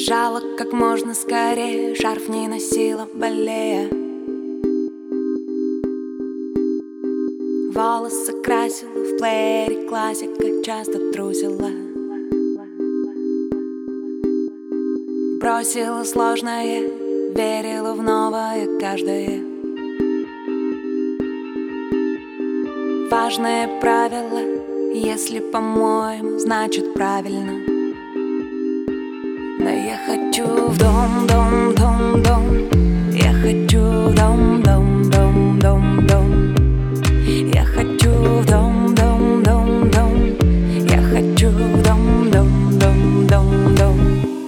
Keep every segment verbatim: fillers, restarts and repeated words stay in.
Бежала как можно скорее, шарф не носила, болея. Волосы красила, в плеере классика, часто трусила. Бросила сложное, верила в новое каждое. Важное правило: если по-моему, значит правильно. Но я хочу в дом, дом, дом, дом. Я хочу в дом, дом, дом, дом, дом. Я хочу в дом, дом, дом, дом. Я хочу в дом, дом, дом, дом, дом.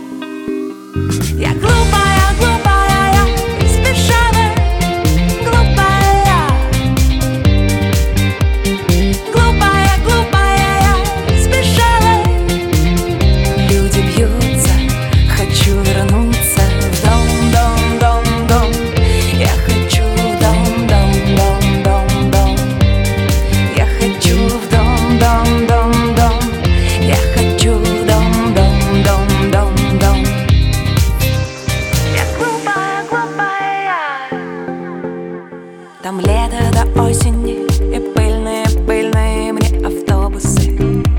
Я глупая, глупая, я беспешная, глупая. Глупая, глупая, я беспешная. Люди бьются, хочу вернуться в дом, дом, дом, дом. Я хочу в дом, дом, дом, дом, дом. Я хочу в дом, дом, дом, дом. Я хочу в дом, дом, дом, дом, дом. Я глупая, глупая. Там лето до осени и пыльные, пыльные мне автобусы.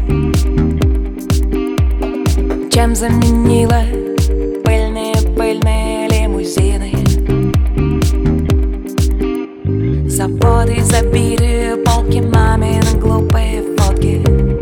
Чем заменила пыльные, пыльные лимузины? Заводы забитые, полки, мамины глупые фотки.